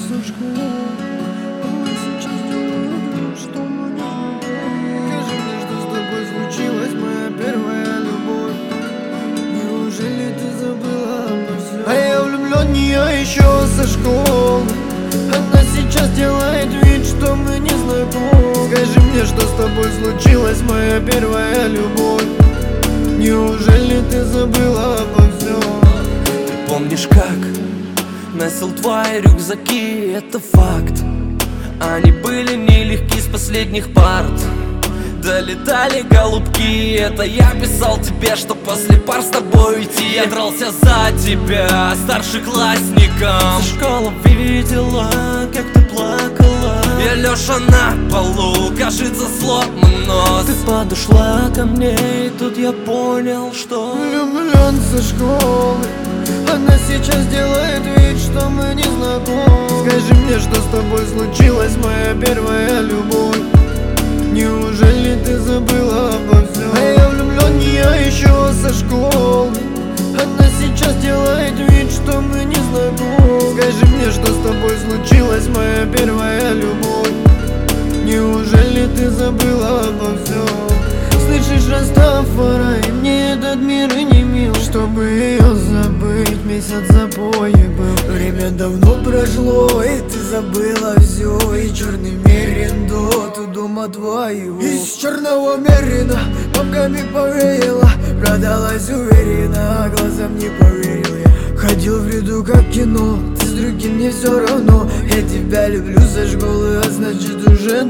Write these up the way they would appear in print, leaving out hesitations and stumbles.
со школы. Она сейчас делает вид, что мы не знакомы. Скажи мне, что с тобой случилось, моя первая любовь. Неужели ты забыла обо всем? А я влюблен в нее еще со школы. Она сейчас делает вид, что мы не знакомы. Скажи мне, что с тобой случилось, моя первая любовь. Неужели ты забыла обо всем? Ты помнишь, как носил твои рюкзаки, это факт. Они были нелегки с последних парт. Долетали голубки, это я писал тебе, что после пар с тобой уйти. Я дрался за тебя, старшеклассником. Школа видела, как ты плакала. Я лежа на полу, кажется, сломан нос. Ты подошла ко мне, и тут я понял, что влюблен со школы. Она сейчас делает вид, что мы не знакомы. Скажи мне, что с тобой случилось, моя первая любовь. Неужели ты забыла обо всем? А я влюблен в нее еще со школы. Она сейчас делает вид, что мы не знакомы. Скажи мне, что с тобой случилось, моя первая любовь. Неужели ты забыла обо всем? Слышишь, Растафарай, мне этот мир и не мил. Чтобы ее забыть, месяц запои был. Время давно прошло, и ты забыла все. И черный мерин до дома твоего. Из черного мерина бабками повеяло. Продалась уверенно, а глазам не поверил я. Ходил в ряду как кино, ты с другим мне все равно. Я тебя люблю со школы, а значит уже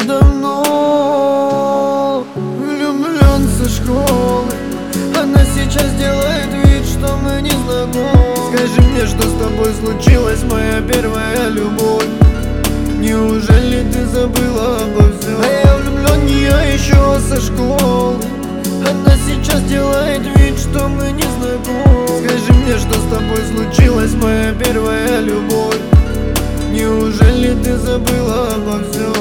давно. Влюблен со школы. Она сейчас делает вид, что мы не знакомы. Скажи мне, что с тобой случилось, моя первая любовь. Неужели ты забыла обо всем? А я влюблен в нее еще со школы. Она сейчас делает вид, что мы не знакомы. Скажи мне, что с тобой случилось, моя первая любовь. Неужели ты забыла обо всем?